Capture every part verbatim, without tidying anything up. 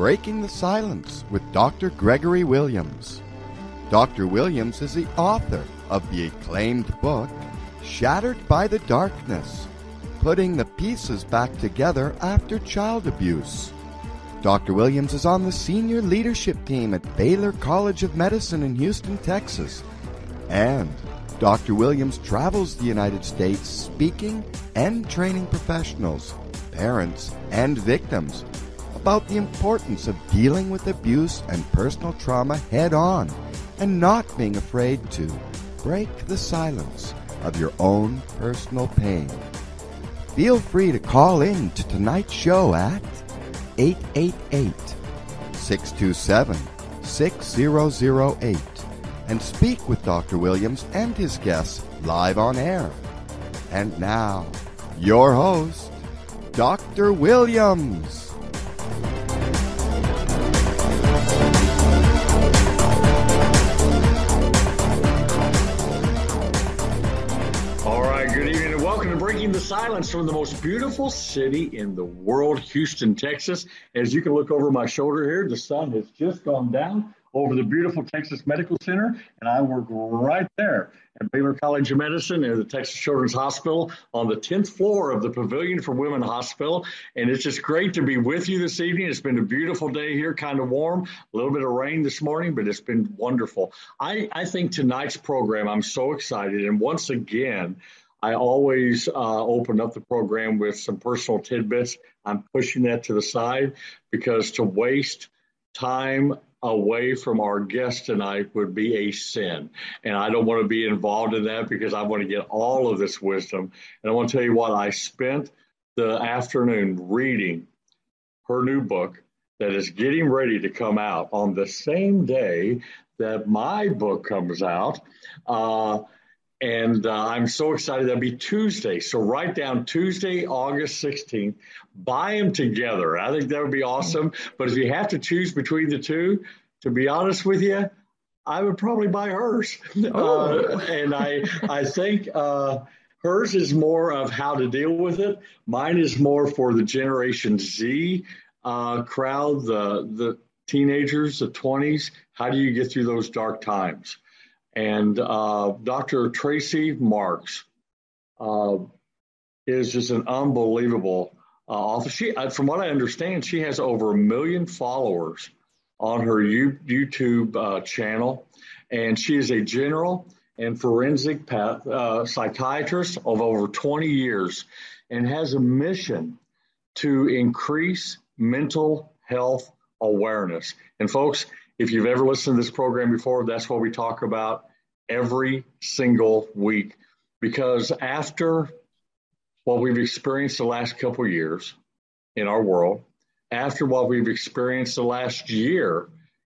Breaking the Silence with Doctor Gregory Williams. Doctor Williams is the author of the acclaimed book, Shattered by the Darkness, Putting the Pieces Back Together After Child Abuse. Doctor Williams is on the senior leadership team at Baylor College of Medicine in Houston, Texas. And Doctor Williams travels the United States speaking and training professionals, parents, and victims about the importance of dealing with abuse and personal trauma head-on and not being afraid to break the silence of your own personal pain. Feel free to call in to tonight's show at eight eight eight, six two seven, six zero zero eight and speak with Doctor Williams and his guests live on air. And now, your host, Doctor Williams. Breaking the silence from the most beautiful city in the world, Houston, Texas. As you can look over my shoulder here, the sun has just gone down over the beautiful Texas Medical Center, and I work right there at Baylor College of Medicine and the Texas Children's Hospital on the tenth floor of the Pavilion for Women Hospital. And it's just great to be with you this evening. It's been a beautiful day here, kind of warm, a little bit of rain this morning, but it's been wonderful. I, I think tonight's program, I'm so excited. And once again, I always uh, open up the program with some personal tidbits. I'm pushing that to the side because to waste time away from our guest tonight would be a sin. And I don't want to be involved in that because I want to get all of this wisdom. And I want to tell you what, I spent the afternoon reading her new book that is getting ready to come out on the same day that my book comes out. Uh, And uh, I'm so excited. That'll be Tuesday. So write down Tuesday, August sixteenth. Buy them together. I think that would be awesome. But if you have to choose between the two, to be honest with you, I would probably buy hers. Oh. Uh, and I, I think uh, hers is more of how to deal with it. Mine is more for the Generation Z uh, crowd, the the teenagers, the twenties. How do you get through those dark times? And uh, Doctor Tracy Marks uh, is just an unbelievable uh, author. She, from what I understand, she has over a million followers on her U- YouTube uh, channel. And she is a general and forensic path, uh, psychiatrist of over twenty years and has a mission to increase mental health awareness. And folks, if you've ever listened to this program before, that's what we talk about every single week. Because after what we've experienced the last couple of years in our world, after what we've experienced the last year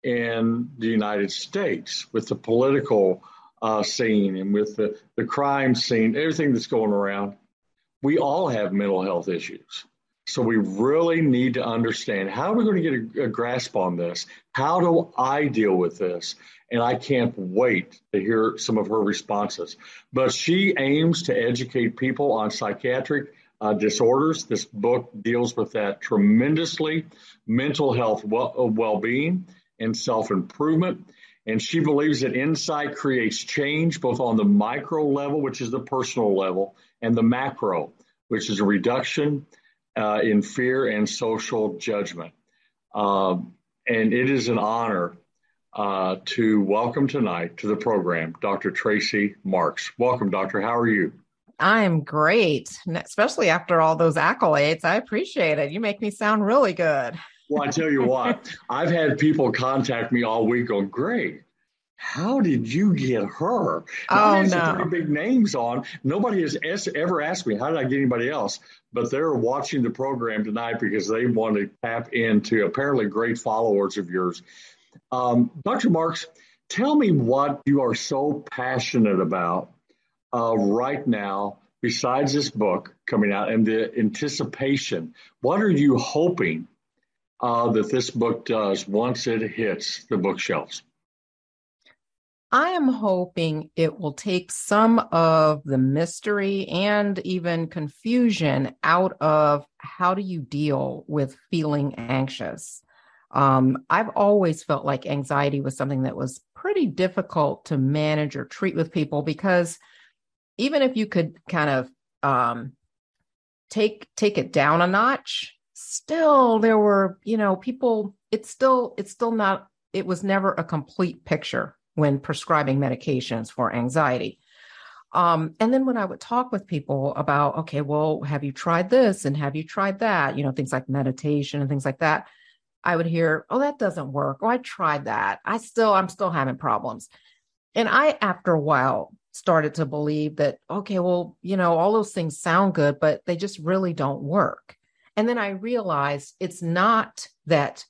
in the United States with the political uh, scene and with the, the crime scene, everything that's going around, we all have mental health issues. So we really need to understand, how are we going to get a, a grasp on this? How do I deal with this? And I can't wait to hear some of her responses. But she aims to educate people on psychiatric uh, disorders. This book deals with that tremendously, mental health well, well-being and self-improvement. And she believes that insight creates change both on the micro level, which is the personal level, and the macro, which is a reduction Uh, in fear and social judgment. Um, and it is an honor uh, to welcome tonight to the program, Doctor Tracy Marks. Welcome, Doctor. How are you? I'm great, especially after all those accolades. I appreciate it. You make me sound really good. Well, I tell you what, I've had people contact me all week going, Greg, how did you get her? Now, oh, no. Some pretty big names on. Nobody has ever asked me, how did I get anybody else? But they're watching the program tonight because they want to tap into apparently great followers of yours. Um, Doctor Marks, tell me what you are so passionate about uh, right now, besides this book coming out and the anticipation. What are you hoping uh, that this book does once it hits the bookshelves? I am hoping it will take some of the mystery and even confusion out of how do you deal with feeling anxious. Um, I've always felt like anxiety was something that was pretty difficult to manage or treat with people, because even if you could kind of um, take take it down a notch, still there were, you know, people, it's still, it's still not, it was never a complete picture when prescribing medications for anxiety. Um, and then when I would talk with people about, okay, well, have you tried this and have you tried that? You know, things like meditation and things like that. I would hear, oh, that doesn't work. Oh, I tried that. I still, I'm still having problems. And I, after a while, started to believe that, okay, well, you know, all those things sound good, but they just really don't work. And then I realized it's not that,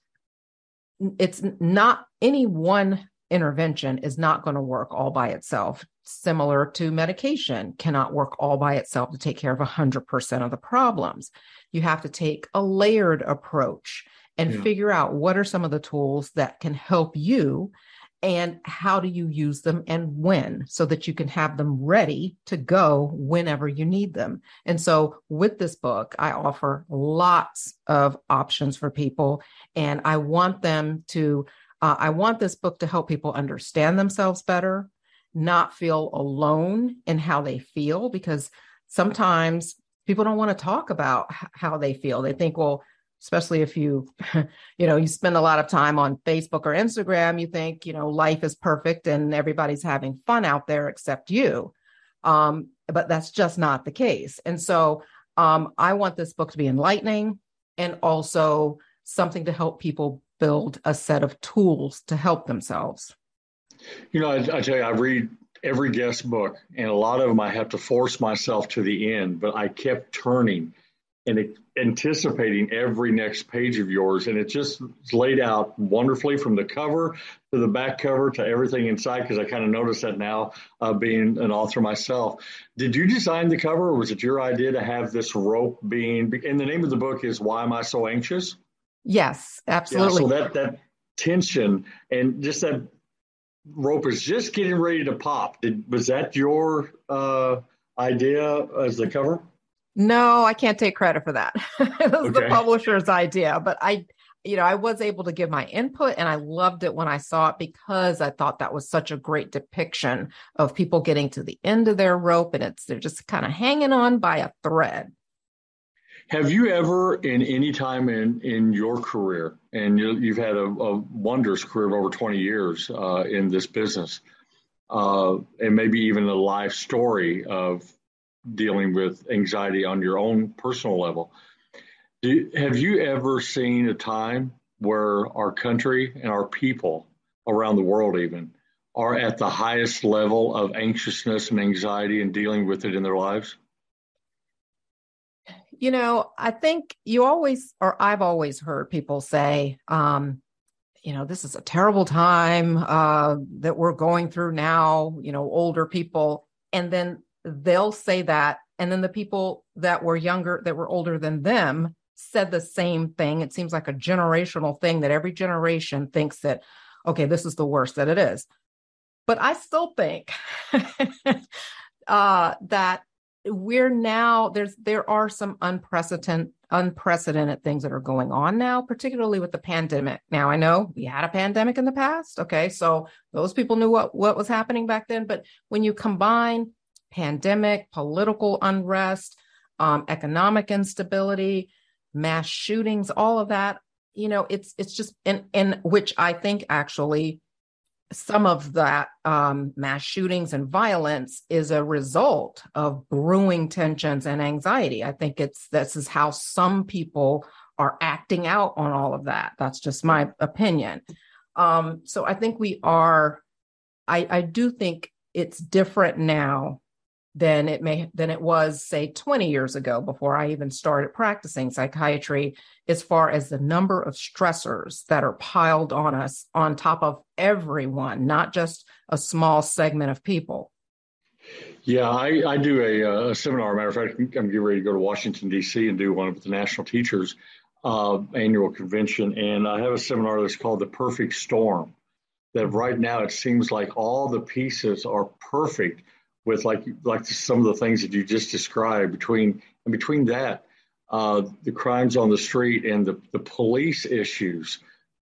it's not any one intervention is not going to work all by itself. Similar to medication cannot work all by itself to take care of one hundred percent of the problems. You have to take a layered approach and yeah. figure out what are some of the tools that can help you and how do you use them and when, so that you can have them ready to go whenever you need them. And so with this book, I offer lots of options for people, and I want them to, uh, I want this book to help people understand themselves better, not feel alone in how they feel, because sometimes people don't want to talk about h- how they feel. They think, well, especially if you, you know, you spend a lot of time on Facebook or Instagram, you think, you know, life is perfect and everybody's having fun out there except you. Um, but that's just not the case. And so um, I want this book to be enlightening and also something to help people build a set of tools to help themselves. You know, I, I tell you, I read every guest book, and a lot of them I have to force myself to the end, but I kept turning and anticipating every next page of yours. And it just laid out wonderfully from the cover to the back cover to everything inside, because I kind of noticed that now, uh, being an author myself. Did you design the cover, or was it your idea to have this rope being, and the name of the book is Why Am I So Anxious? Yes, absolutely. Yeah, so that, that tension and just that rope is just getting ready to pop. Did, was that your uh, idea as the cover? No, I can't take credit for that. It was Okay. the publisher's idea, but I, you know, I was able to give my input, and I loved it when I saw it, because I thought that was such a great depiction of people getting to the end of their rope, and it's, they're just kind of hanging on by a thread. Have you ever, in any time in, in your career, and you, you've had a, a wondrous career of over twenty years uh, in this business, uh, and maybe even a life story of dealing with anxiety on your own personal level, do, have you ever seen a time where our country and our people around the world even are at the highest level of anxiousness and anxiety and dealing with it in their lives? You know, I think you always, or I've always heard people say, um, you know, this is a terrible time uh, that we're going through now, you know, older people. And then they'll say that. And then the people that were younger, that were older than them, said the same thing. It seems like a generational thing that every generation thinks that, okay, this is the worst that it is. But I still think uh, that we're now, there's, there are some unprecedented, unprecedented things that are going on now, particularly with the pandemic. Now, I know we had a pandemic in the past. Okay. So those people knew what, what was happening back then. But when you combine pandemic, political unrest, um, economic instability, mass shootings, all of that, you know, it's, it's just, in, in which I think actually some of that um, mass shootings and violence is a result of brewing tensions and anxiety. I think it's, this is how some people are acting out on all of that. That's just my opinion. Um, so I think we are, I, I do think it's different now than it may, than it was, say, twenty years ago, before I even started practicing psychiatry, as far as the number of stressors that are piled on us on top of everyone, not just a small segment of people. Yeah, I, I do a, a seminar. Matter of fact, I'm getting ready to go to Washington, D C and do one with the National Teachers uh, Annual Convention. And I have a seminar that's called The Perfect Storm, that right now it seems like all the pieces are perfect, with like like some of the things that you just described, between and between that, uh, the crimes on the street and the, the police issues,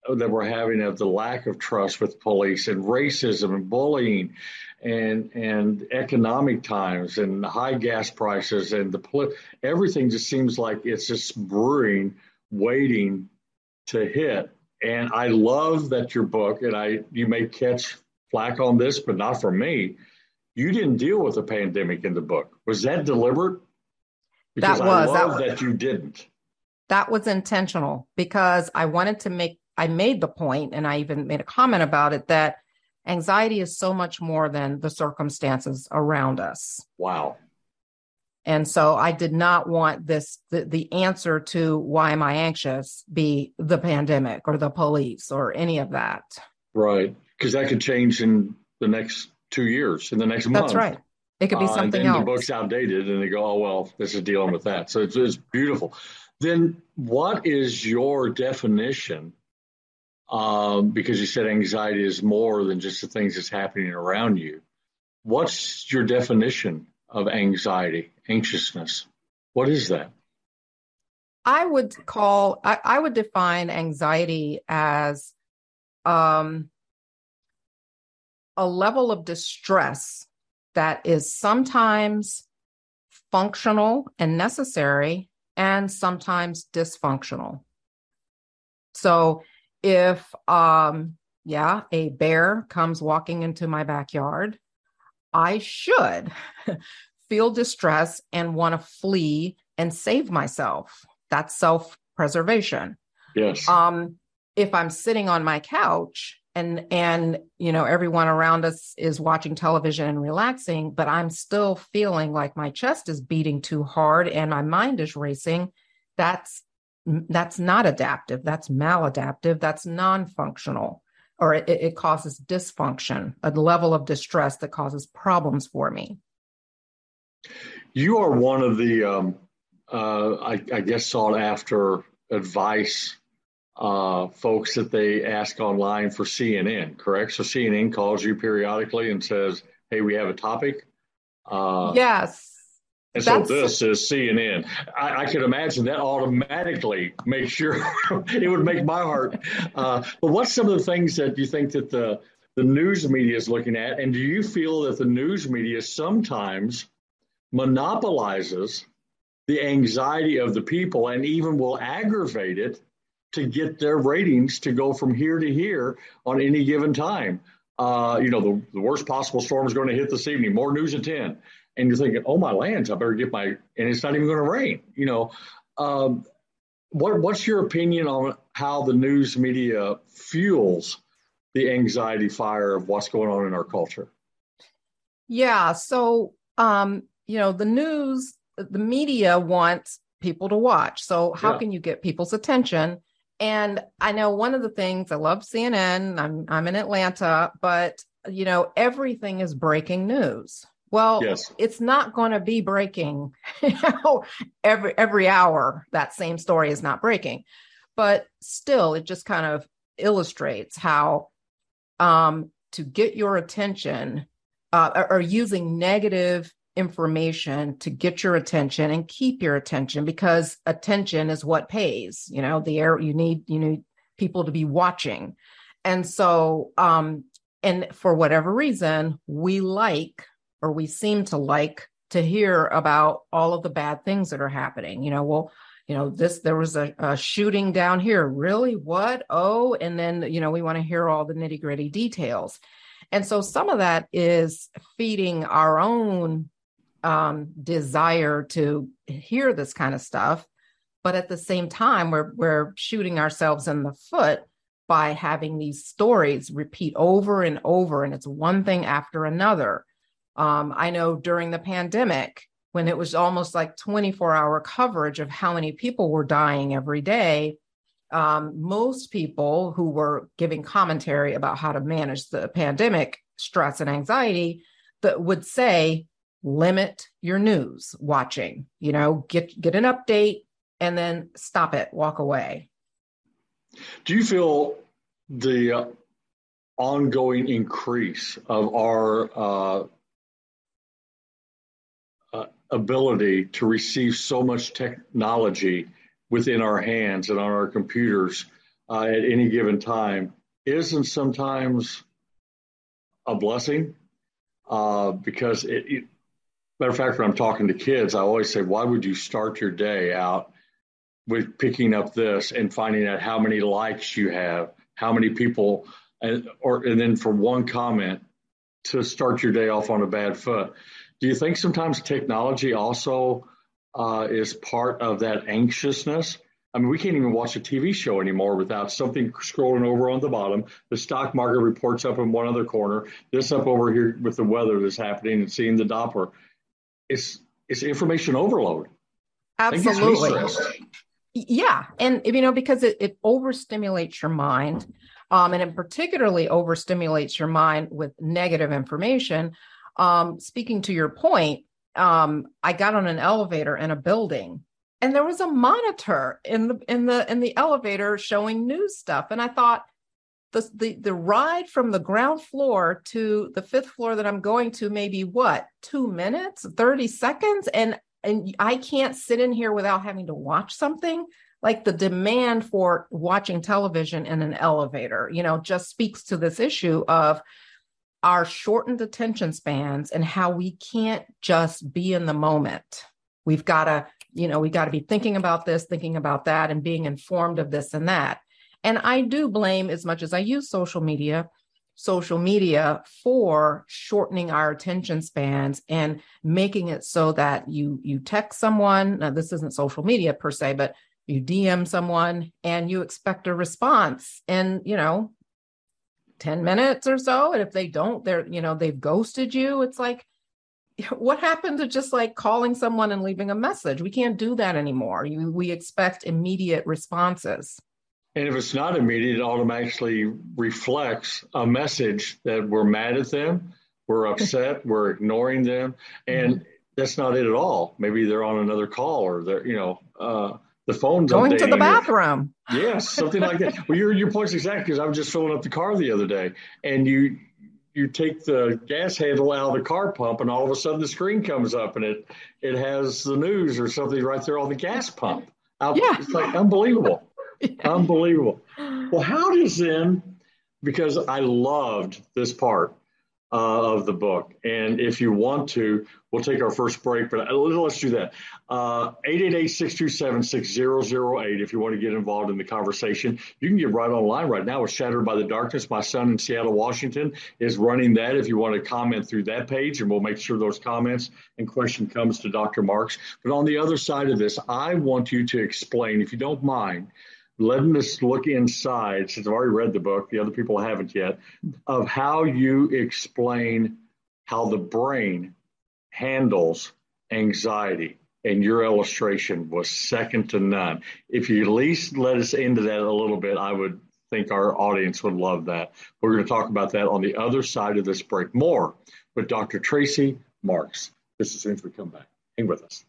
that we're having of the lack of trust with police and racism and bullying and and economic times and high gas prices and the everything just seems like it's just brewing, waiting to hit. And I love that your book, and I you may catch flack on this, but not from me. You didn't deal with the pandemic in the book. Was that deliberate? Because that was I love that, that you didn't. That was intentional because I wanted to make, I made the point, and I even made a comment about it, that anxiety is so much more than the circumstances around us. Wow. And so I did not want this, the, the answer to why am I anxious be the pandemic or the police or any of that. Right. Because that could change in the next two years, in the next month. That's right. It could be something uh, and else. The book's outdated and they go, oh, well, this is dealing with that. So it's, it's beautiful. Then what is your definition? Um, because you said anxiety is more than just the things that's happening around you. What's your definition of anxiety, anxiousness? What is that? I would call, I, I would define anxiety as um, a level of distress that is sometimes functional and necessary and sometimes dysfunctional. So if, um, yeah, a bear comes walking into my backyard, I should feel distress and want to flee and save myself. That's self-preservation. Yes. Um, if I'm sitting on my couch and, and, you know, everyone around us is watching television and relaxing, but I'm still feeling like my chest is beating too hard and my mind is racing, that's, that's not adaptive. That's maladaptive. That's non-functional, or it, it causes dysfunction, a level of distress that causes problems for me. You are one of the, um, uh, I, I guess, sought after advice uh, folks that they ask online for C N N, correct? So C N N calls you periodically and says, hey, we have a topic. Uh, yes. And so this is C N N. I, I can imagine that automatically makes sure it would make my heart. Uh, but what's some of the things that you think that the, the news media is looking at? And do you feel that the news media sometimes monopolizes the anxiety of the people and even will aggravate it to get their ratings to go from here to here on any given time? Uh, you know, the, the worst possible storm is going to hit this evening, more news at ten. And you're thinking, oh, my lands, I better get my, and it's not even going to rain. You know, um, what what's your opinion on how the news media fuels the anxiety fire of what's going on in our culture? Yeah. So, um, you know, the news, the media wants people to watch. So how yeah. can you get people's attention? And I know one of the things, I love C N N, I'm I'm in Atlanta, but, you know, everything is breaking news. Well, yes. It's not going to be breaking you know, every every hour. That same story is not breaking, but still, it just kind of illustrates how um, to get your attention uh, or, or using negative information to get your attention and keep your attention, because attention is what pays. You know, the air you need you need people to be watching, and so um, and for whatever reason, we like. or we seem to like to hear about all of the bad things that are happening. You know, well, you know, this, there was a, a shooting down here. Really? What? Oh, and then, you know, we want to hear all the nitty gritty details. And so some of that is feeding our own um, desire to hear this kind of stuff. But at the same time, we're, we're shooting ourselves in the foot by having these stories repeat over and over. And it's one thing after another. Um, I know during the pandemic, when it was almost like twenty-four hour coverage of how many people were dying every day, um, most people who were giving commentary about how to manage the pandemic, stress and anxiety, that would say, limit your news watching, you know, get, get an update and then stop it, walk away. Do you feel the uh, ongoing increase of our uh, Uh, ability to receive so much technology within our hands and on our computers uh, at any given time isn't sometimes a blessing, uh, because it, it, matter of fact, when I'm talking to kids, I always say, why would you start your day out with picking up this and finding out how many likes you have, how many people, and, or, and then for one comment to start your day off on a bad foot. Do you think sometimes technology also uh, is part of that anxiousness? I mean, we can't even watch a T V show anymore without something scrolling over on the bottom. The stock market reports up in one other corner, this up over here with the weather that's happening and seeing the Doppler. It's it's information overload. Absolutely. Yeah. And, you know, because it, it overstimulates your mind, um, and it particularly overstimulates your mind with negative information. Um, speaking to your point, um, I got on an elevator in a building, and there was a monitor in the in the in the elevator showing news stuff. And I thought, the the the ride from the ground floor to the fifth floor that I'm going to, maybe what, two minutes, thirty seconds, and and I can't sit in here without having to watch something. Like, the demand for watching television in an elevator, you know, just speaks to this issue of our shortened attention spans and how we can't just be in the moment. We've got to, you know, we got to be thinking about this, thinking about that, and being informed of this and that. And I do blame, as much as I use social media, social media for shortening our attention spans and making it so that you, you text someone. Now, this isn't social media per se, but you D M someone and you expect a response in, you know, ten minutes or so. And if they don't, they're, you know, they've ghosted you. It's like, what happened to just like calling someone and leaving a message? We can't do that anymore. You, we expect immediate responses. And if it's not immediate, it automatically reflects a message that we're mad at them, we're upset, we're ignoring them. And mm-hmm. that's not it at all. Maybe they're on another call, or they're, you know, uh, the phone's going to the bathroom. Yes, something like that. Well, your your point's exact, because I was just filling up the car the other day, and you you take the gas handle out of the car pump, and all of a sudden the screen comes up, and it it has the news or something right there on the gas pump. Out, yeah. It's like unbelievable. Yeah. Unbelievable. Well, how does then, because I loved this part uh, of the book, and if you want to, we'll take our first break, but let's do that. Uh, eight eight eight, six two seven, six zero zero eight if you want to get involved in the conversation. You can get right online right now with Shattered by the Darkness. My son in Seattle, Washington is running that if you want to comment through that page, and we'll make sure those comments and question comes to Doctor Marks. But on the other side of this, I want you to explain, if you don't mind, letting us look inside, since I've already read the book, the other people haven't yet, of how you explain how the brain handles anxiety. And your illustration was second to none. If you at least let us into that a little bit, I would think our audience would love that. We're going to talk about that on the other side of this break. More with Doctor Tracy Marks, just as soon as we come back. Hang with us.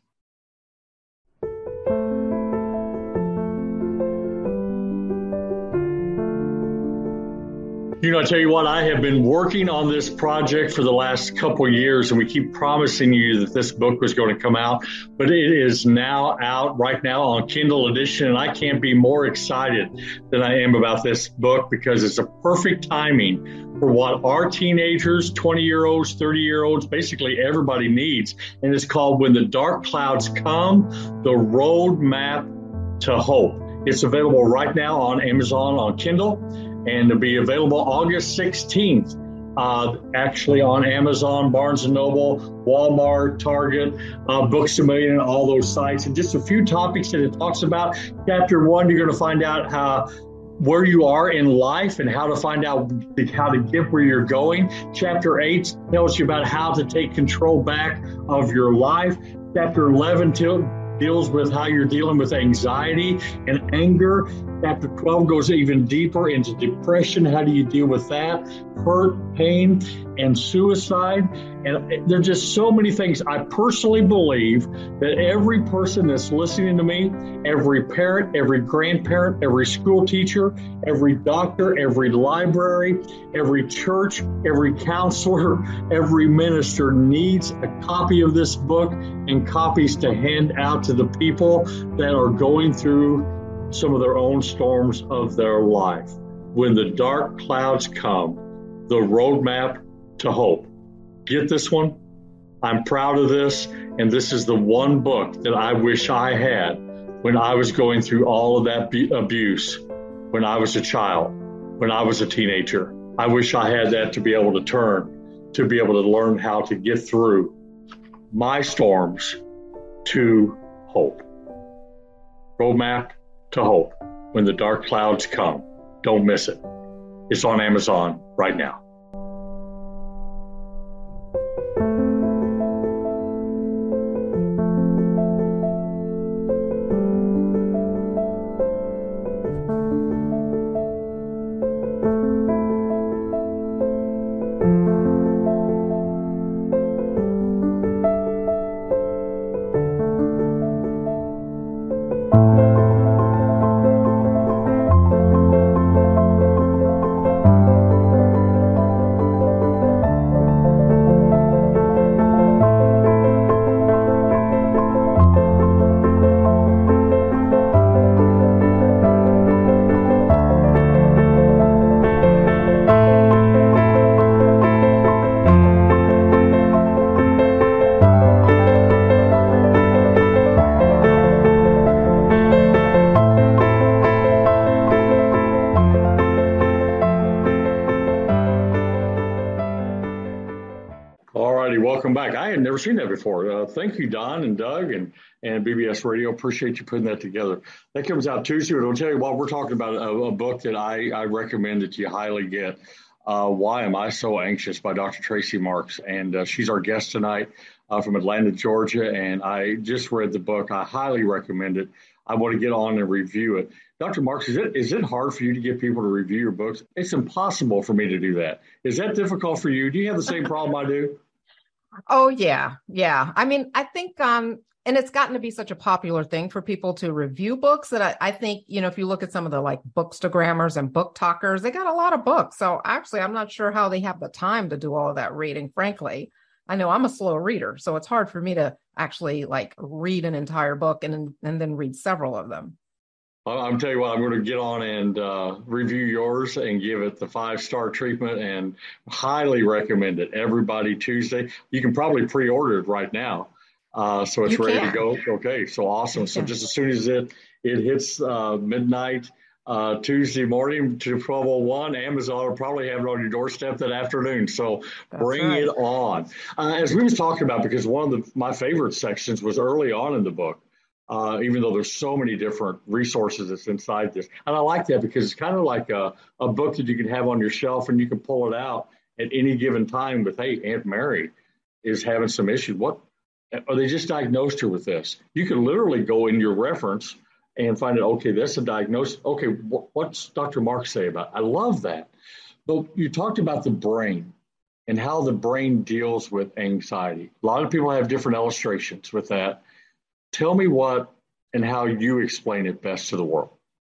You know, I tell you what, I have been working on this project for the last couple of years, and we keep promising you that this book was going to come out, but it is now out right now on Kindle edition, and I can't be more excited than I am about this book, because it's a perfect timing for what our teenagers, twenty-year-olds, thirty-year-olds, basically everybody needs, and it's called When the Dark Clouds Come, The Roadmap to Hope. It's available right now on Amazon on Kindle, and it'll be available August sixteenth, uh, actually on Amazon, Barnes and Noble, Walmart, Target, uh, Books A Million, all those sites. And just a few topics that it talks about. Chapter one, you're going to find out how where you are in life and how to find out how to get where you're going. Chapter eight tells you about how to take control back of your life. Chapter eleven till deals with how you're dealing with anxiety and anger. Chapter twelve goes even deeper into depression. How do you deal with that? Hurt, pain, and suicide. And there's just so many things. I personally believe that every person that's listening to me, every parent, every grandparent, every school teacher, every doctor, every library, every church, every counselor, every minister needs a copy of this book and copies to hand out to the people that are going through some of their own storms of their life. When the dark clouds come, the roadmap to hope. Get this one? I'm proud of this, and this is the one book that I wish I had when I was going through all of that be- abuse, when I was a child, when I was a teenager. I wish I had that to be able to turn, to be able to learn how to get through my storms to hope. Roadmap to Hope, When the Dark Clouds Come. Don't miss it. It's on Amazon right now. Welcome back. I had never seen that before. Uh, thank you, Don and Doug and, and B B S Radio. Appreciate you putting that together. That comes out Tuesday, but I'll tell you what, we're talking about a, a book that I, I recommend that you highly get. Uh, Why Am I So Anxious by Doctor Tracy Marks. And uh, she's our guest tonight uh, from Atlanta, Georgia. And I just read the book. I highly recommend it. I want to get on and review it. Doctor Marks, is it is it hard for you to get people to review your books? It's impossible for me to do that. Is that difficult for you? Do you have the same problem I do? Oh, yeah. Yeah. I mean, I think, um, and it's gotten to be such a popular thing for people to review books that I, I think, you know, if you look at some of the like bookstagrammers and book talkers, they got a lot of books. So actually, I'm not sure how they have the time to do all of that reading, frankly. I know I'm a slow reader, so it's hard for me to actually like read an entire book and, and then read several of them. Well, I'm telling you what, I'm going to get on and uh, review yours and give it the five-star treatment and highly recommend it. Everybody Tuesday. You can probably pre-order it right now. Uh, so it's You ready can. to go. Okay, so awesome. You So can. just as soon as it, it hits uh, midnight uh, Tuesday morning to twelve oh one, Amazon will probably have it on your doorstep that afternoon. So That's bring right. it on. Uh, as we was talking about, because one of the, my favorite sections was early on in the book. Uh, even though there's so many different resources that's inside this. And I like that because it's kind of like a, a book that you can have on your shelf and you can pull it out at any given time with, hey, Aunt Mary is having some issues. What, are they just diagnosed her with this? You can literally go in your reference and find out, okay, that's a diagnosis. Okay, wh- what's Doctor Mark say about it? I love that. But you talked about the brain and how the brain deals with anxiety. A lot of people have different illustrations with that. Tell me what and how you explain it best to the world.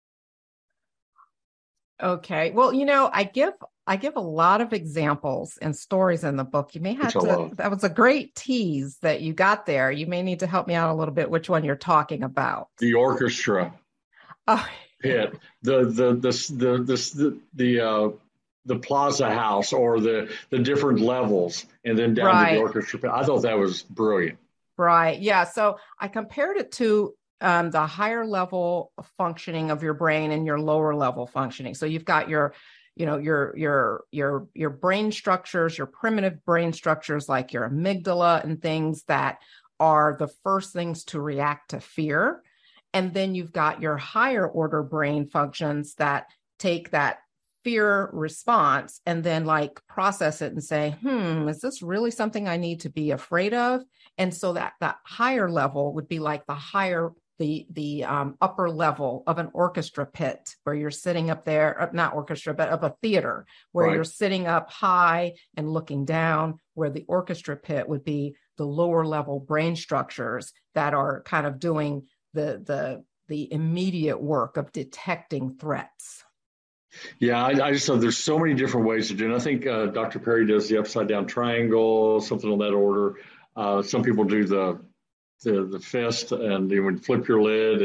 Okay. Well, you know, I give I give a lot of examples and stories in the book. You may have Which I to, love. that was a great tease that you got there. You may need to help me out a little bit which one you're talking about. The orchestra Oh, pit, the the the the the the, uh, the Plaza House, or the the different levels, and then down to right. the orchestra pit. I thought that was brilliant. Right. Yeah. So I compared it to um, the higher level functioning of your brain and your lower level functioning. So you've got your, you know, your your your your brain structures, your primitive brain structures like your amygdala and things that are the first things to react to fear. And then you've got your higher order brain functions that take that fear response and then like process it and say, hmm, is this really something I need to be afraid of? And so that that higher level would be like the higher, the the um, upper level of an orchestra pit where you're sitting up there, not orchestra, but of a theater where Right. you're sitting up high and looking down, where the orchestra pit would be the lower level brain structures that are kind of doing the the the immediate work of detecting threats. Yeah, I, I just thought there's so many different ways to do it. And I think uh, Doctor Perry does the upside down triangle, something on that order. Uh, some people do the the, the fist, and you would flip your lid, and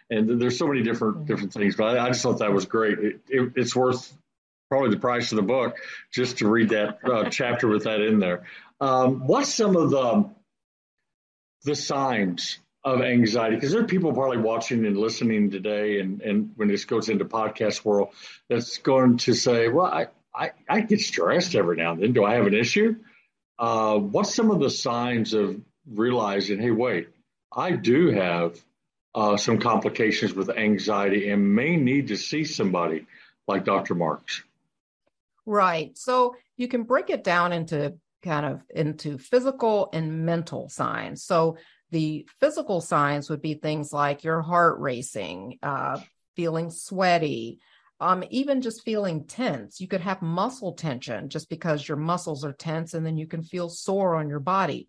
And there's so many different different things, but I, I just thought that was great. It, it, it's worth probably the price of the book just to read that uh, chapter with that in there. Um, what's some of the the signs of anxiety? Because there are people probably watching and listening today, and, and when this goes into podcast world, that's going to say, well, I, I, I get stressed every now and then. Do I have an issue? Uh, what's some of the signs of realizing, hey, wait, I do have uh, some complications with anxiety and may need to see somebody like Doctor Marks? Right. So you can break it down into kind of into physical and mental signs. So the physical signs would be things like your heart racing, uh, feeling sweaty, um, even just feeling tense. You could have muscle tension just because your muscles are tense, and then you can feel sore on your body.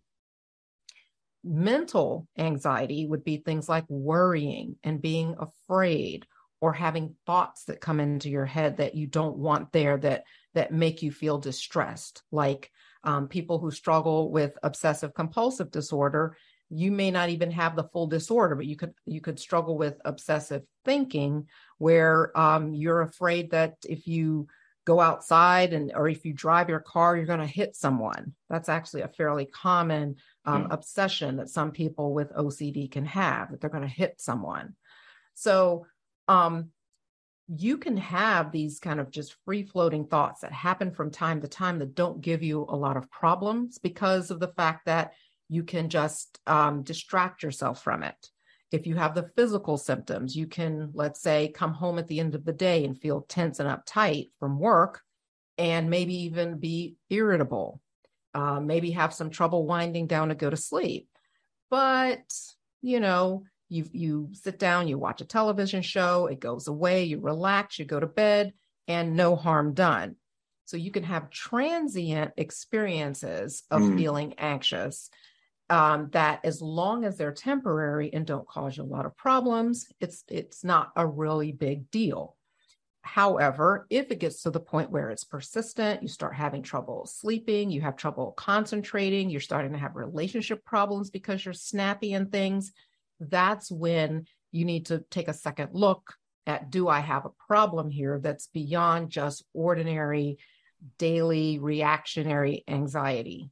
Mental anxiety would be things like worrying and being afraid, or having thoughts that come into your head that you don't want there, that that make you feel distressed. Like um, people who struggle with obsessive compulsive disorder, you may not even have the full disorder, but you could you could struggle with obsessive thinking, where um, you're afraid that if you go outside and or if you drive your car, you're going to hit someone. That's actually a fairly common um, yeah. obsession that some people with O C D can have, that they're going to hit someone. So um, you can have these kind of just free-floating thoughts that happen from time to time that don't give you a lot of problems because of the fact that you can just um, distract yourself from it. If you have the physical symptoms, you can, let's say, come home at the end of the day and feel tense and uptight from work, and maybe even be irritable, uh, maybe have some trouble winding down to go to sleep. But, you know, you you sit down, you watch a television show, it goes away, you relax, you go to bed, and no harm done. So you can have transient experiences of mm. feeling anxious um, that, as long as they're temporary and don't cause you a lot of problems, it's it's not a really big deal. However, if it gets to the point where it's persistent, you start having trouble sleeping, you have trouble concentrating, you're starting to have relationship problems because you're snappy and things, that's when you need to take a second look at, do I have a problem here that's beyond just ordinary daily reactionary anxiety?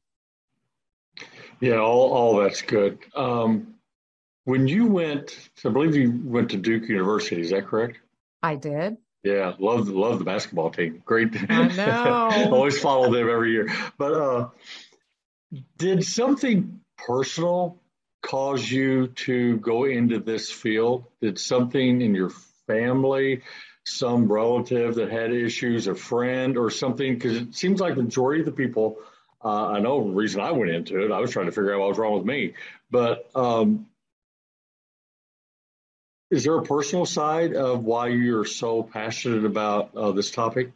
Yeah, all, all that's good. Um, when you went, I believe you went to Duke University, is that correct? I did. Yeah, love love the basketball team. Great. I know. Always follow them every year. But uh, did something personal cause you to go into this field? Did something in your family, some relative that had issues, a friend or something? Because it seems like the majority of the people, uh, I know the reason I went into it, I was trying to figure out what was wrong with me. But um, is there a personal side of why you're so passionate about uh, this topic?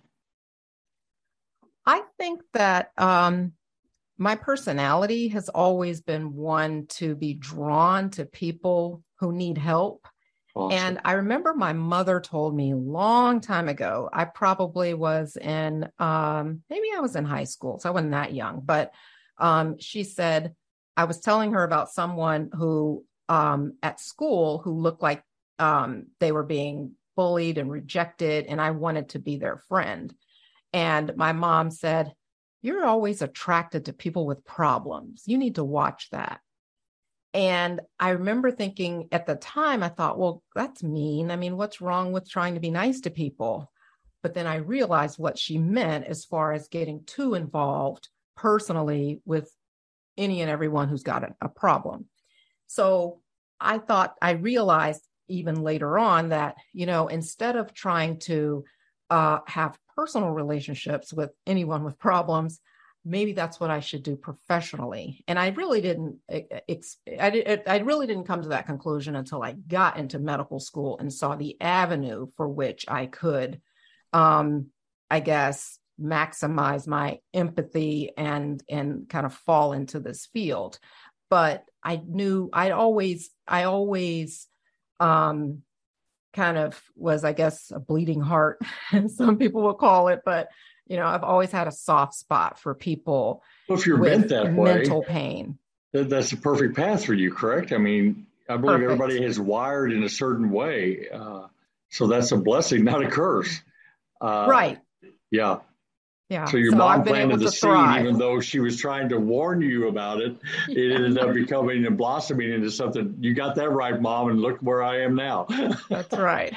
I think that um, my personality has always been one to be drawn to people who need help. Awesome. And I remember my mother told me a long time ago, I probably was in, um, maybe I was in high school, so I wasn't that young, but um, she said, I was telling her about someone who um, at school who looked like um, they were being bullied and rejected, and I wanted to be their friend. And my mom said, you're always attracted to people with problems. You need to watch that. And I remember thinking at the time, I thought, well, that's mean. I mean, what's wrong with trying to be nice to people? But then I realized what she meant as far as getting too involved personally with any and everyone who's got a, a problem. So I thought, I realized even later on that, you know, instead of trying to uh, have personal relationships with anyone with problems, maybe that's what I should do professionally. And I really didn't, I, I really didn't come to that conclusion until I got into medical school and saw the avenue for which I could, um, I guess, maximize my empathy and, and kind of fall into this field. But I knew I always, I always, um, kind of was, I guess, a bleeding heart, some people will call it, but you know, I've always had a soft spot for people well, if you're with bent that way, mental pain. That's the perfect path for you, correct? I mean, I believe Perfect. everybody is wired in a certain way. Uh, so that's a blessing, not a curse. Uh, Right. Yeah. Yeah. So your So I've mom been able planted the to seed, thrive. even though she was trying to warn you about it. It Yeah, ended up becoming and blossoming into something. You got that right, Mom, and look where I am now. that's right.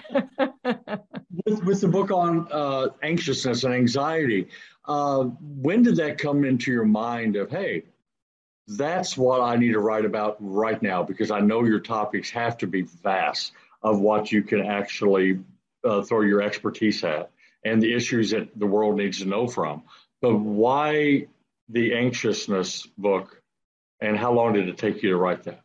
with, with the book on uh, anxiousness and anxiety, uh, when did that come into your mind of, hey, that's what I need to write about right now? Because I know your topics have to be vast of what you can actually uh, throw your expertise at and the issues that the world needs to know from. But why the anxiousness book, and how long did it take you to write that?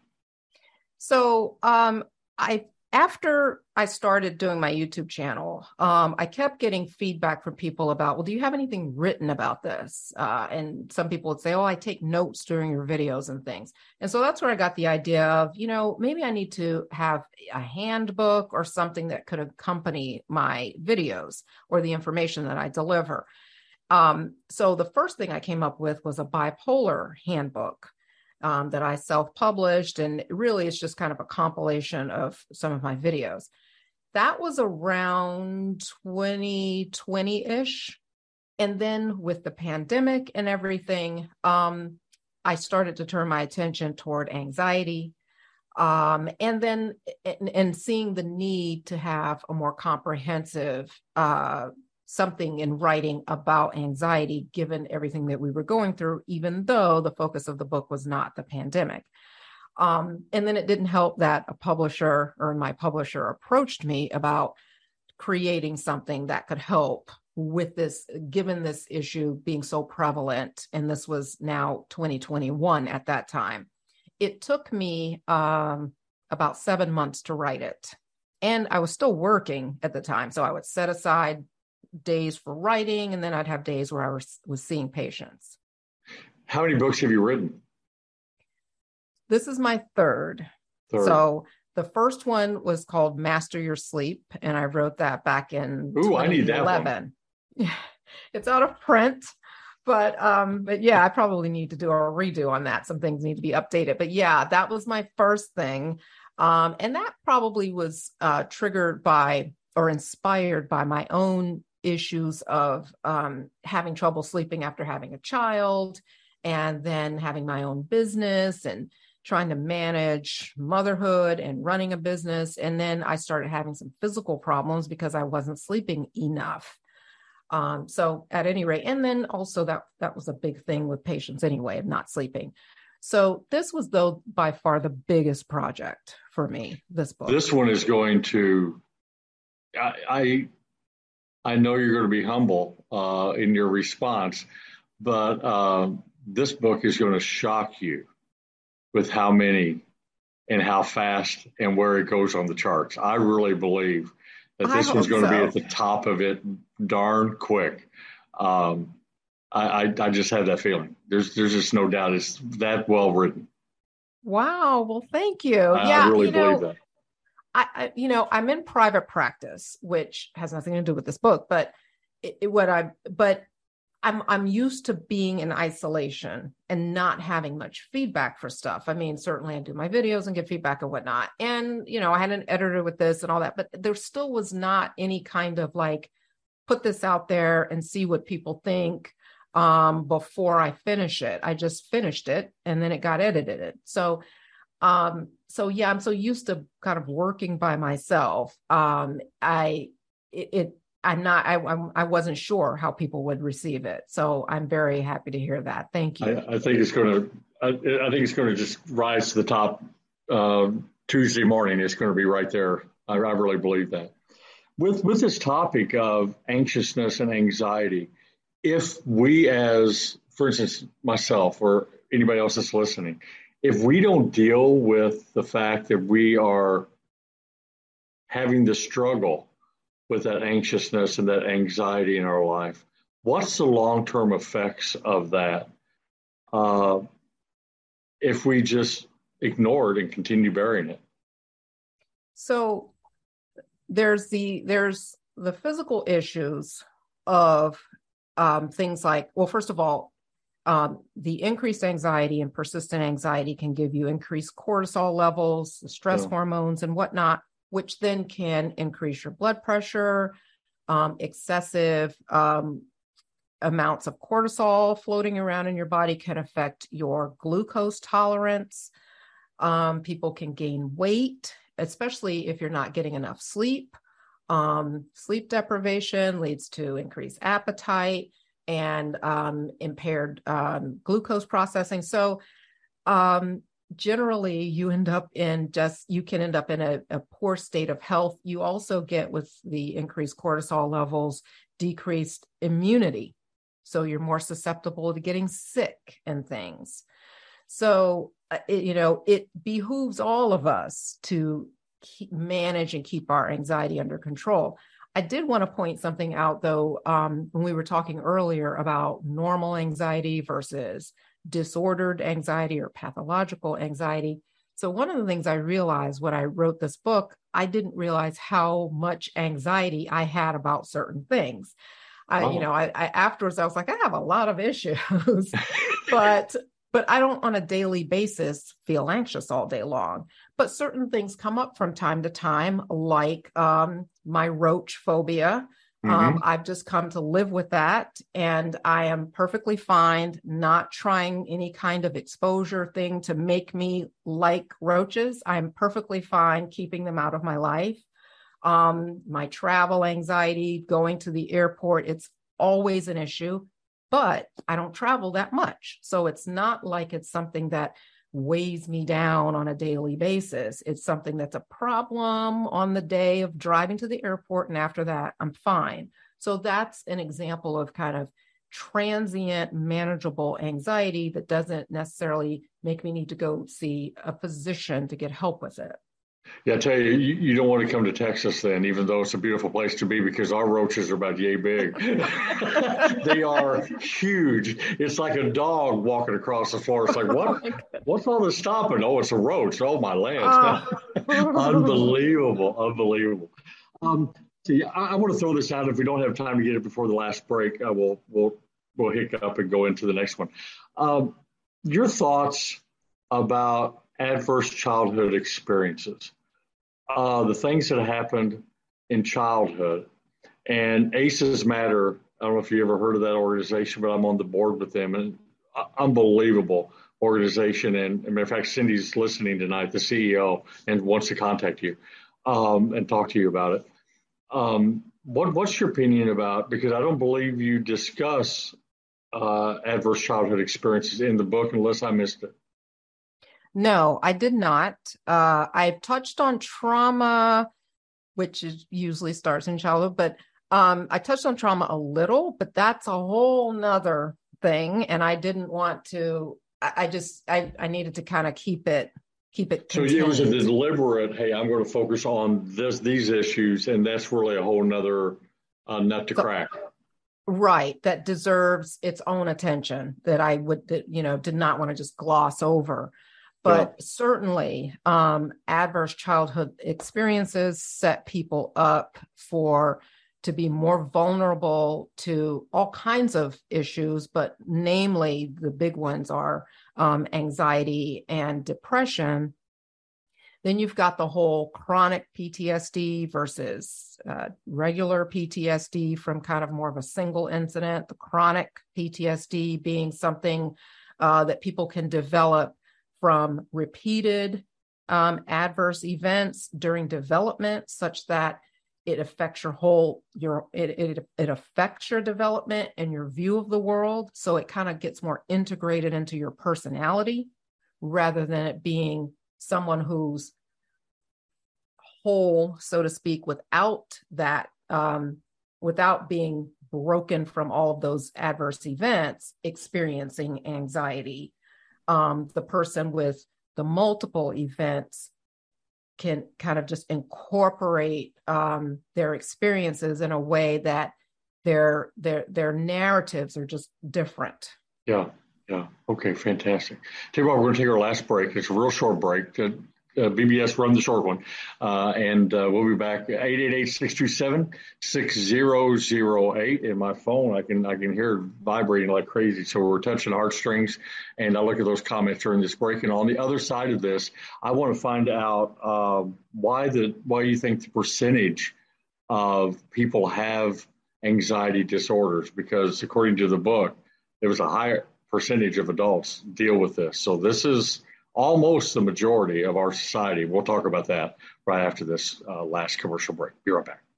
So um, I after I started doing my YouTube channel, um, I kept getting feedback from people about, well, do you have anything written about this? Uh, and some people would say, oh, I take notes during your videos and things. And so that's where I got the idea of, you know, maybe I need to have a handbook or something that could accompany my videos or the information that I deliver. Um, so the first thing I came up with was a bipolar handbook. Um, that I self-published, and really it's just kind of a compilation of some of my videos. That was around twenty twenty-ish. And then with the pandemic and everything, um, I started to turn my attention toward anxiety. Um, and then and, and seeing the need to have a more comprehensive uh, something in writing about anxiety, given everything that we were going through, even though the focus of the book was not the pandemic. Um, and then it didn't help that a publisher or my publisher approached me about creating something that could help with this, given this issue being so prevalent. And this was now twenty twenty-one at that time. It took me um, about seven months to write it. And I was still working at the time. So I would set aside days for writing, and then I'd have days where I was, was seeing patients. How many books have you written? This is my third. third. So the first one was called Master Your Sleep, and I wrote that back in Ooh, I need that one. It's out of print, but um, but yeah, I probably need to do a redo on that. Some things need to be updated. But yeah, that was my first thing. Um, and that probably was uh, triggered by or inspired by my own issues of um, having trouble sleeping after having a child, and then having my own business and trying to manage motherhood and running a business. And then I started having some physical problems because I wasn't sleeping enough. Um, so at any rate, and then also that that was a big thing with patients anyway, of not sleeping. So this was, though, by far the biggest project for me, this book. This one is going to, I, I I know you're going to be humble uh, in your response, but uh, this book is going to shock you with how many and how fast and where it goes on the charts. I really believe that this one's going so. to be at the top of it darn quick. Um, I, I, I just have that feeling. There's there's just no doubt it's that well written. Wow. Well, thank you. I, yeah, I really you believe know, that. I, I, you know, I'm in private practice, which has nothing to do with this book, but it, it, what I, but I'm, I'm used to being in isolation and not having much feedback for stuff. I mean, certainly I do my videos and get feedback and whatnot. And, you know, I had an editor with this and all that, but there still was not any kind of like, put this out there and see what people think um, before I finish it. I just finished it and then it got edited. So, um, so yeah, I'm so used to kind of working by myself. Um, I, it, it I'm not, I, I wasn't sure how people would receive it. So I'm very happy to hear that. Thank you. I, I think it's going to, I, I think it's going to just rise to the top uh, Tuesday morning. It's going to be right there. I, I really believe that. With, with this topic of anxiousness and anxiety, if we as, for instance, myself or anybody else that's listening, if we don't deal with the fact that we are having the struggle with that anxiousness and that anxiety in our life, what's the long-term effects of that uh, if we just ignore it and continue burying it? So there's the there's the physical issues of um, things like, well, first of all, um, the increased anxiety and persistent anxiety can give you increased cortisol levels, the stress yeah. hormones and whatnot, which then can increase your blood pressure, um, excessive um, amounts of cortisol floating around in your body can affect your glucose tolerance. Um, people can gain weight, especially if you're not getting enough sleep. Um, sleep deprivation leads to increased appetite and um, impaired um, glucose processing. So um, generally you end up in just, you can end up in a, a poor state of health. You also get, with the increased cortisol levels, decreased immunity. So you're more susceptible to getting sick and things. So, uh, it, you know, it behooves all of us to keep, manage and keep our anxiety under control. I did want to point something out, though, um, when we were talking earlier about normal anxiety versus disordered anxiety or pathological anxiety. So one of the things I realized when I wrote this book, I didn't realize how much anxiety I had about certain things. I, oh. you know, I, I afterwards I was like, I have a lot of issues, but but I don't on a daily basis feel anxious all day long. But certain things come up from time to time, like um, my roach phobia. Mm-hmm. Um, I've just come to live with that, and I am perfectly fine not trying any kind of exposure thing to make me like roaches. I'm perfectly fine keeping them out of my life. Um, my travel anxiety, going to the airport, it's always an issue, but I don't travel that much. So it's not like it's something that weighs me down on a daily basis. It's something that's a problem on the day of driving to the airport, and after that, I'm fine. So that's an example of kind of transient, manageable anxiety that doesn't necessarily make me need to go see a physician to get help with it. Yeah, I tell you, you, you don't want to come to Texas then, even though it's a beautiful place to be, because our roaches are about yay big. They are huge. It's like a dog walking across the floor. It's like, what? Oh, what's all this stopping? Oh, it's a roach. Oh, my land. Oh. Unbelievable. Unbelievable. Um, see, I, I want to throw this out. If we don't have time to get it before the last break, uh, we'll, we'll, we'll hiccup and go into the next one. Um, your thoughts about adverse childhood experiences. Uh, the things that happened in childhood. And ACEs Matter, I don't know if you ever heard of that organization, but I'm on the board with them. And uh, unbelievable organization. And as a matter of fact, Cindy's listening tonight, the C E O, and wants to contact you um, and talk to you about it. Um, what, what's your opinion about, because I don't believe you discuss uh, adverse childhood experiences in the book unless I missed it. No, I did not. Uh, I touched on trauma, which is usually starts in childhood, but um, I touched on trauma a little, but that's a whole nother thing. And I didn't want to, I, I just, I, I needed to kind of keep it, keep it contained. So it was a deliberate, hey, I'm going to focus on this, these issues. And that's really a whole nother uh, nut to so, crack. Right. That deserves its own attention, that I would, that, you know, did not want to just gloss over. But yeah. certainly um, adverse childhood experiences set people up for to be more vulnerable to all kinds of issues, but namely the big ones are um, anxiety and depression. Then you've got the whole chronic P T S D versus uh, regular P T S D from kind of more of a single incident. The chronic P T S D being something uh, that people can develop from repeated um, adverse events during development, such that it affects your whole, your it, it it affects your development and your view of the world. So it kind of gets more integrated into your personality, rather than it being someone who's whole, so to speak, without that, um, without being broken from all of those adverse events, experiencing anxiety. Um, the person with the multiple events can kind of just incorporate um, their experiences in a way that their their their narratives are just different. Yeah, yeah. Okay, fantastic. Tell you what, we're going to take our last break. It's a real short break. To uh, B B S Run the Short One. Uh, and uh, we'll be back eight eight eight, six two seven, six zero zero eight. And my phone, I can I can hear it vibrating like crazy. So we're touching heartstrings. And I look at those comments during this break. And on the other side of this, I want to find out uh, why the why you think the percentage of people have anxiety disorders, because according to the book, there was a higher percentage of adults deal with this. So this is almost the majority of our society. We'll talk about that right after this uh, last commercial break. Be right back.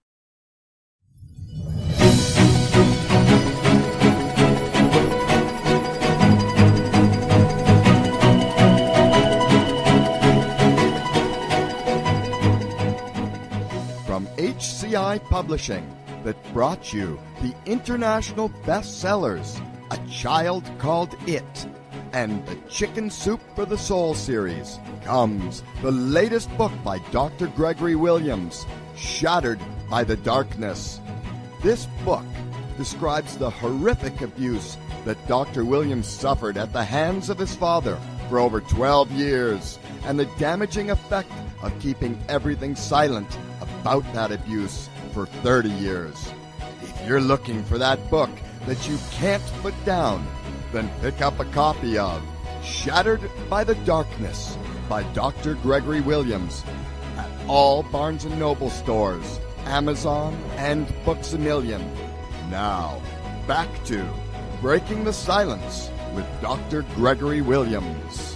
From H C I Publishing, that brought you the international bestsellers, A Child Called It, and the Chicken Soup for the Soul series, comes the latest book by Doctor Gregory Williams, Shattered by the Darkness. This book describes the horrific abuse that Doctor Williams suffered at the hands of his father for over twelve years, and the damaging effect of keeping everything silent about that abuse for thirty years. If you're looking for that book that you can't put down, then pick up a copy of Shattered by the Darkness by Doctor Gregory Williams at all Barnes and Noble stores, Amazon, and Books A Million. Now, back to Breaking the Silence with Doctor Gregory Williams.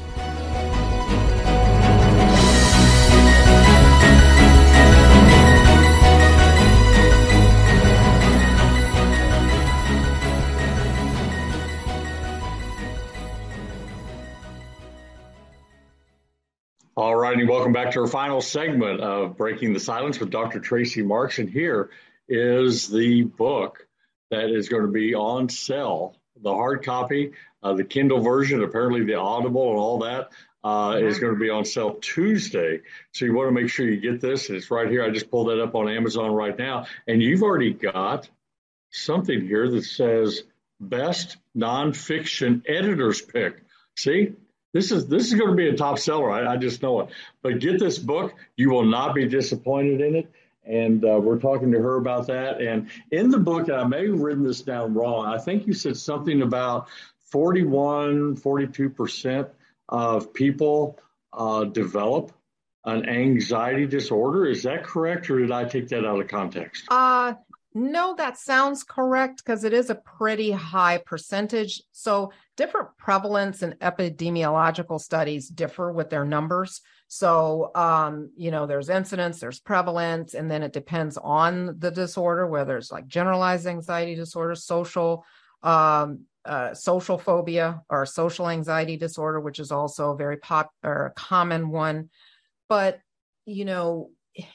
All right, and welcome back to our final segment of Breaking the Silence with Doctor Tracy Marks. And here is the book that is going to be on sale, the hard copy, uh, the Kindle version, apparently the Audible and all that uh, is going to be on sale Tuesday. So you want to make sure you get this. It's right here. I just pulled that up on Amazon right now. And you've already got something here that says Best Nonfiction Editor's Pick. See? This is this is going to be a top seller. I, I just know it. But get this book. You will not be disappointed in it. And uh, we're talking to her about that. And in the book, and I may have written this down wrong, I think you said something about forty-one, forty-two percent of people uh, develop an anxiety disorder. Is that correct, or did I take that out of context? Uh, no, that sounds correct, because it is a pretty high percentage. So different prevalence and epidemiological studies differ with their numbers. So, um, you know, there's incidence, there's prevalence, and then it depends on the disorder, whether it's like generalized anxiety disorder, social, um, uh, social phobia, or social anxiety disorder, which is also a very pop or a common one. But, you know,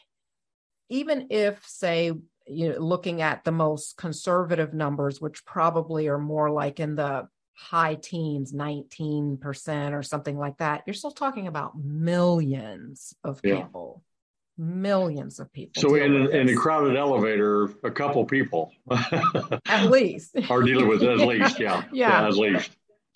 even if, say, you know, looking at the most conservative numbers, which probably are more like in the high teens, nineteen percent or something like that, you're still talking about millions of people, yeah. millions of people. So in a, in a crowded elevator, a couple people at least are dealing with it, at least. Yeah. Yeah. yeah at least.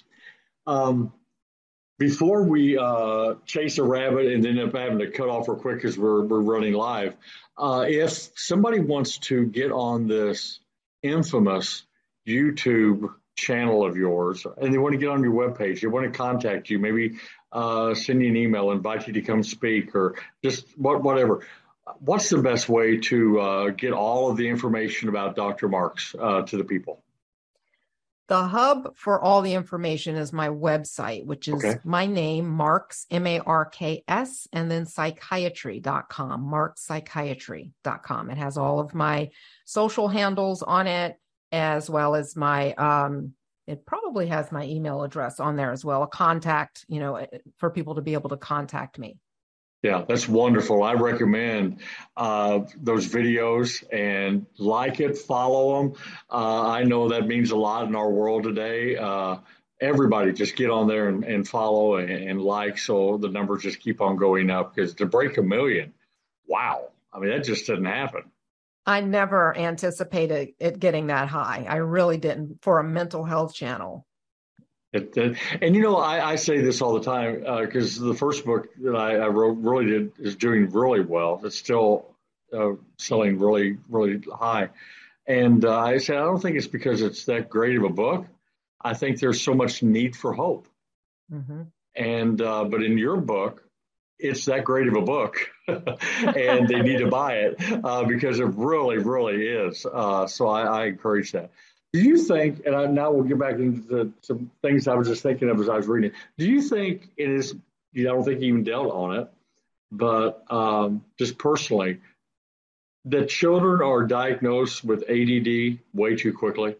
Um, Before we uh, chase a rabbit and end up having to cut off real quick because we're, we're running live, uh, if somebody wants to get on this infamous YouTube channel of yours and they want to get on your webpage, they want to contact you, maybe uh, send you an email, invite you to come speak, or just what, whatever, what's the best way to uh, get all of the information about Doctor Marks uh, to the people? The hub for all the information is my website, which is okay. my name, Marks, M A R K S, and then psychiatry dot com, marks psychiatry dot com. It has all of my social handles on it, as well as my, um, it probably has my email address on there as well, a contact, you know, for people to be able to contact me. Yeah, that's wonderful. I recommend uh, those videos and like it, follow them. Uh, I know that means a lot in our world today. Uh, everybody just get on there and, and follow and, and like, so the numbers just keep on going up, because to break a million, wow. I mean, that just didn't happen. I never anticipated it getting that high. I really didn't, for a mental health channel. It, it, and you know, I, I say this all the time because uh, the first book that I, I wrote really did is doing really well. It's still uh, selling really, really high. And uh, I say I don't think it's because it's that great of a book. I think there's so much need for hope. Mm-hmm. And uh, but in your book, it's that great of a book, and they need to buy it uh, because it really, really is. Uh, so I, I encourage that. Do you think, and I, now we'll get back into the, some things I was just thinking of as I was reading. Do you think it is, you know, I don't think you even dealt on it, but um, just personally, that children are diagnosed with A D D way too quickly?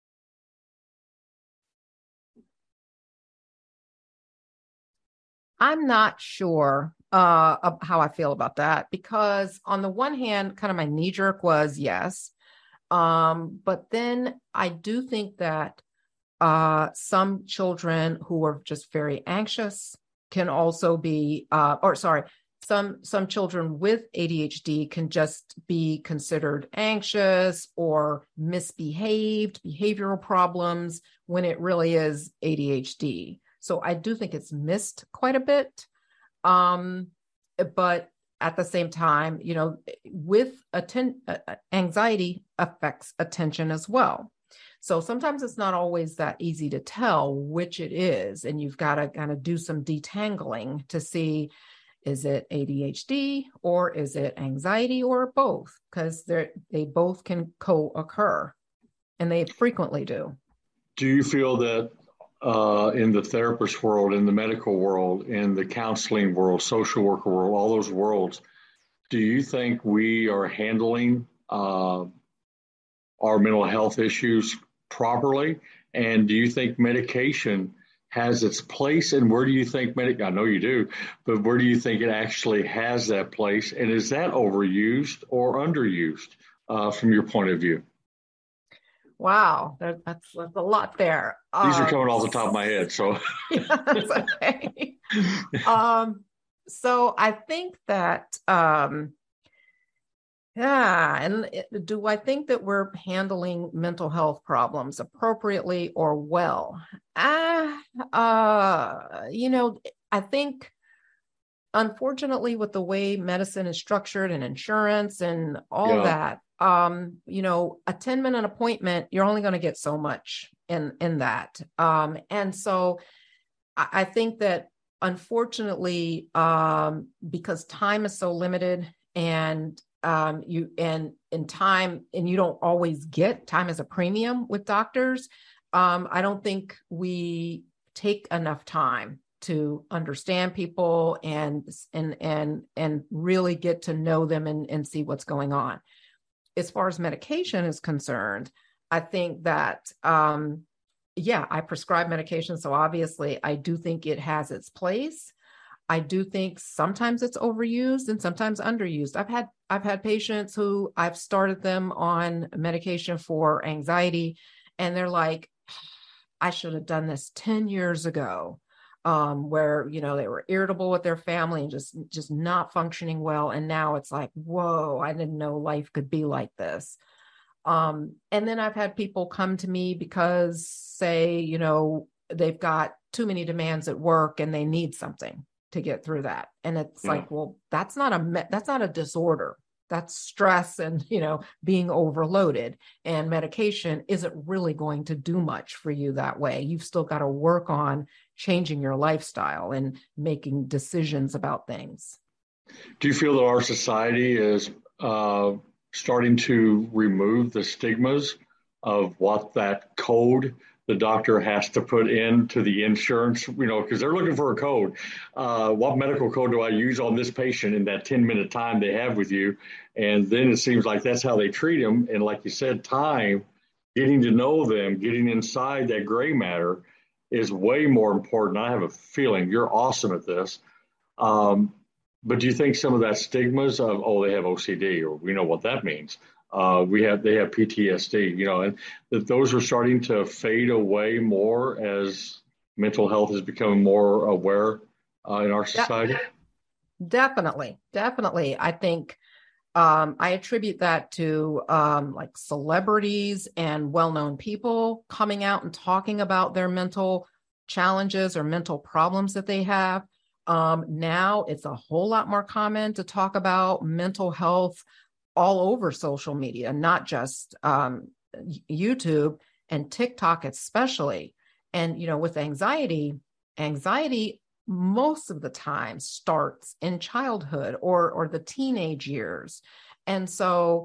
I'm not sure uh, of how I feel about that because on the one hand, kind of my knee jerk was yes. Um, but then I do think that uh, some children who are just very anxious can also be, uh, or sorry, some some children with A D H D can just be considered anxious or misbehaved, behavioral problems when it really is A D H D. So I do think it's missed quite a bit. Um, but at the same time, you know, with atten- anxiety affects attention as well. So sometimes it's not always that easy to tell which it is. And you've got to kind of do some detangling to see, is it A D H D or is it anxiety or both? Because they they both can co-occur and they frequently do. Do you feel that uh, in the therapist world, in the medical world, in the counseling world, social worker world, all those worlds, do you think we are handling uh, our mental health issues properly? And do you think medication has its place? And where do you think medic? I know you do, but where do you think it actually has that place? And is that overused or underused uh, from your point of view? Wow, that, that's, that's a lot there. These are Um, coming off the top of my head, so yeah, that's okay. um, so I think that, um, yeah, and it, do I think that we're handling mental health problems appropriately or well? Ah, uh, you know, I think unfortunately with the way medicine is structured and insurance and all yeah. that, um, you know, a ten minute appointment, you're only going to get so much in, in that. Um, and so I, I think that unfortunately, um, because time is so limited and um, you and in time, and you don't always get time as a premium with doctors. Um, I don't think we take enough time to understand people and and and and really get to know them and, and see what's going on. As far as medication is concerned, I think that um, yeah, I prescribe medication, so obviously I do think it has its place. I do think sometimes it's overused and sometimes underused. I've had I've had patients who I've started them on medication for anxiety, and they're like, I should have done this ten years ago. Um, where, you know, they were irritable with their family and just, just not functioning well. And now it's like, whoa, I didn't know life could be like this. Um, and then I've had people come to me because, say, you know, they've got too many demands at work and they need something to get through that. And it's yeah. like, well, that's not a, that's not a disorder. That's stress and, you know, being overloaded, and medication isn't really going to do much for you that way. You've still got to work on changing your lifestyle and making decisions about things. Do you feel that our society is uh, starting to remove the stigmas of what that code the doctor has to put into the insurance, you know, because they're looking for a code. Uh, what medical code do I use on this patient in that ten minute time they have with you? And then it seems like that's how they treat them. And like you said, time, getting to know them, getting inside that gray matter is way more important. I have a feeling you're awesome at this. Um, but do you think some of that stigmas of, oh, they have O C D, or we know what that means? Uh, we have they have P T S D, you know, and that those are starting to fade away more as mental health is becoming more aware uh, in our society. Definitely, definitely. I think um, I attribute that to um, like celebrities and well-known people coming out and talking about their mental challenges or mental problems that they have. Um, now it's a whole lot more common to talk about mental health all over social media, not just um, YouTube and TikTok especially. And, you know, with anxiety, anxiety most of the time starts in childhood or or the teenage years. And so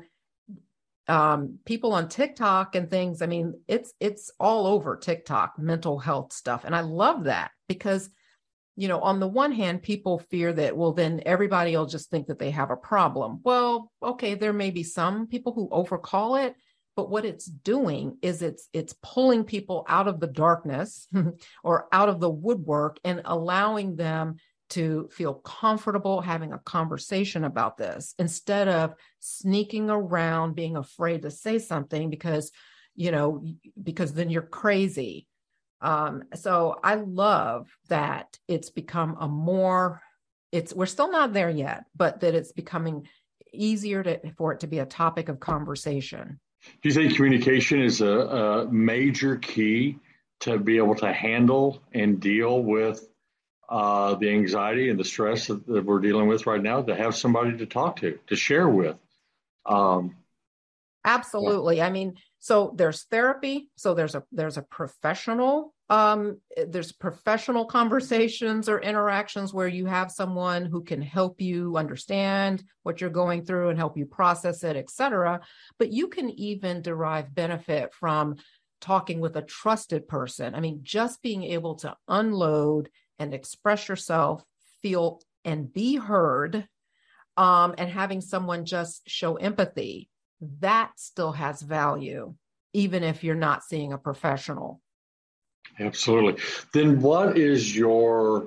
um, people on TikTok and things, I mean, it's it's all over TikTok, mental health stuff. And I love that because, you know, on the one hand, people fear that, well, then everybody will just think that they have a problem. Well, okay, there may be some people who overcall it, but what it's doing is it's it's pulling people out of the darkness or out of the woodwork and allowing them to feel comfortable having a conversation about this instead of sneaking around, being afraid to say something because, you know, because then you're crazy. Um, so I love that it's become a more, it's, we're still not there yet, but that it's becoming easier to, for it to be a topic of conversation. Do you think communication is a, a major key to be able to handle and deal with uh, the anxiety and the stress that, that we're dealing with right now, to have somebody to talk to, to share with? Um, Absolutely. Yeah. I mean, so there's therapy. So there's a there's a professional um, there's professional conversations or interactions where you have someone who can help you understand what you're going through and help you process it, et cetera. But you can even derive benefit from talking with a trusted person. I mean, just being able to unload and express yourself, feel and be heard, um, and having someone just show empathy, that still has value, even if you're not seeing a professional. Absolutely. Then what is your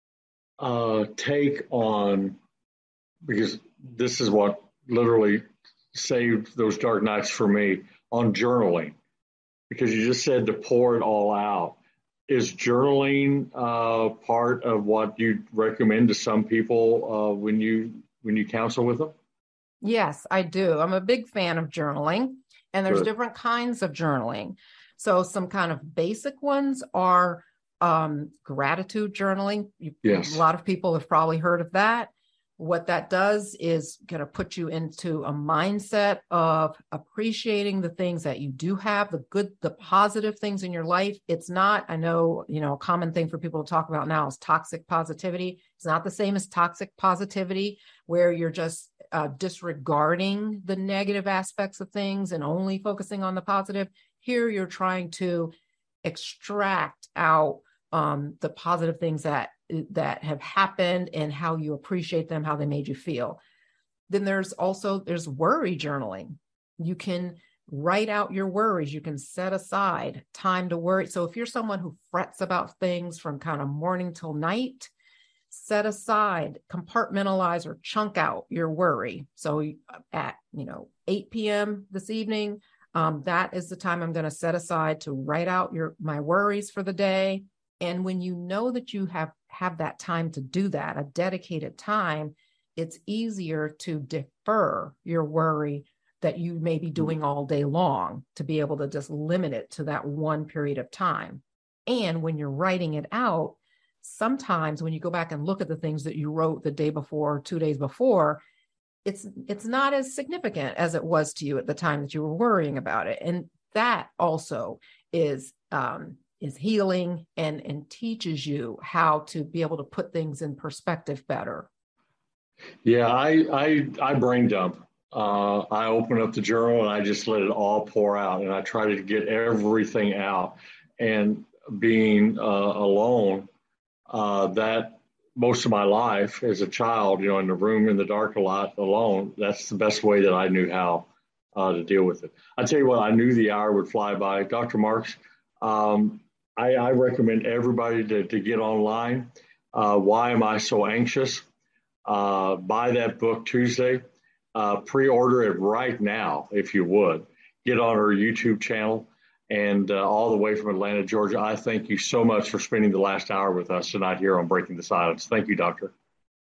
uh, take on, because this is what literally saved those dark nights for me, on journaling, because you just said to pour it all out. Is journaling uh, part of what you recommend to some people uh, when you when you counsel with them? Yes, I do. I'm a big fan of journaling, and there's Good. different kinds of journaling. So some kind of basic ones are um, gratitude journaling. You, Yes. A lot of people have probably heard of that. What that does is going to put you into a mindset of appreciating the things that you do have, the good, the positive things in your life. It's not, I know, you know, a common thing for people to talk about now is toxic positivity. It's not the same as toxic positivity, where you're just uh, disregarding the negative aspects of things and only focusing on the positive. Here, you're trying to extract out um, the positive things that that have happened and how you appreciate them, how they made you feel. Then there's also, there's worry journaling. You can write out your worries. You can set aside time to worry. So if you're someone who frets about things from kind of morning till night, set aside, compartmentalize or chunk out your worry. So at, you know, eight p.m. this evening, um, that is the time I'm going to set aside to write out your my worries for the day. And when you know that you have, have that time to do that, a dedicated time, it's easier to defer your worry that you may be doing all day long, to be able to just limit it to that one period of time. And when you're writing it out, sometimes when you go back and look at the things that you wrote the day before, two days before, it's it's not as significant as it was to you at the time that you were worrying about it. And that also is um, is healing and, and teaches you how to be able to put things in perspective better. Yeah, I I, I brain dump. Uh, I open up the journal and I just let it all pour out, and I try to get everything out. And being uh, alone, uh, that most of my life as a child, you know, in the room in the dark a lot alone, that's the best way that I knew how uh, to deal with it. I tell you what, I knew the hour would fly by. Doctor Marks, um, I, I recommend everybody to, to get online. Uh, Why Am I So Anxious? Uh, buy that book Tuesday. Uh, pre-order it right now, if you would. Get on our YouTube channel. And uh, all the way from Atlanta, Georgia, I thank you so much for spending the last hour with us tonight here on Breaking the Silence. Thank you, Doctor.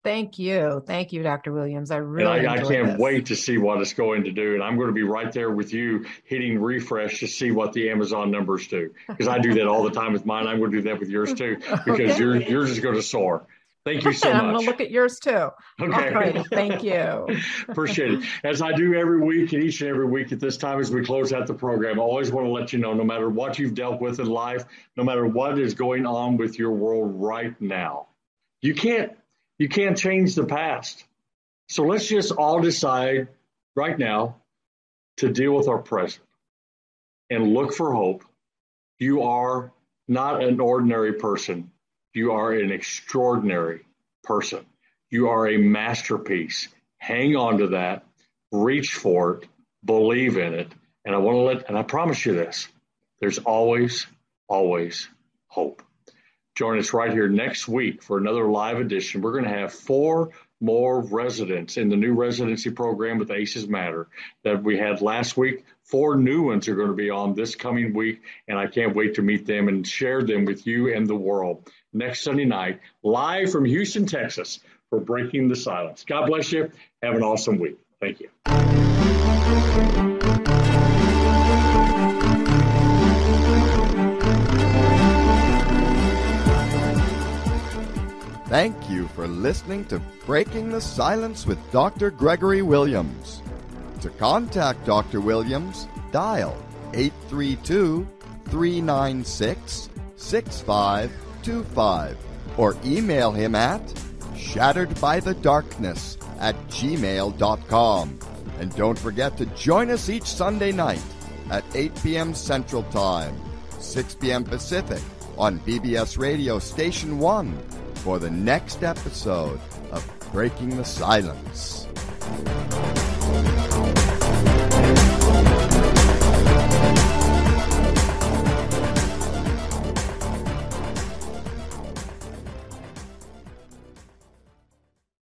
Thank you. Thank you, Doctor Williams. I really and I, I can't this. wait to see what it's going to do. And I'm going to be right there with you hitting refresh to see what the Amazon numbers do. Because I do that all the time with mine. I'm going to do that with yours too, because okay. yours, yours is going to soar. Thank you so much. I'm going to look at yours too. Okay. All right. Thank you. Appreciate it. As I do every week and each and every week at this time as we close out the program, I always want to let you know, no matter what you've dealt with in life, no matter what is going on with your world right now, you can't, you can't change the past. So let's just all decide right now to deal with our present and look for hope. You are not an ordinary person. You are an extraordinary person. You are a masterpiece. Hang on to that. Reach for it. Believe in it. And I want to let, and I promise you this, there's always, always hope. Join us right here next week for another live edition. We're going to have four more residents in the new residency program with ACEs Matter that we had last week. Four new ones are going to be on this coming week, and I can't wait to meet them and share them with you and the world next Sunday night, live from Houston, Texas, for Breaking the Silence. God bless you. Have an awesome week. Thank you. Thank you for listening to Breaking the Silence with Doctor Gregory Williams. To contact Doctor Williams, dial eight three two, three nine six, six five two five or email him at shatteredbythedarkness at gmail dot com. And don't forget to join us each Sunday night at eight p.m. Central Time, six p.m. Pacific on B B S Radio Station one for the next episode of Breaking the Silence.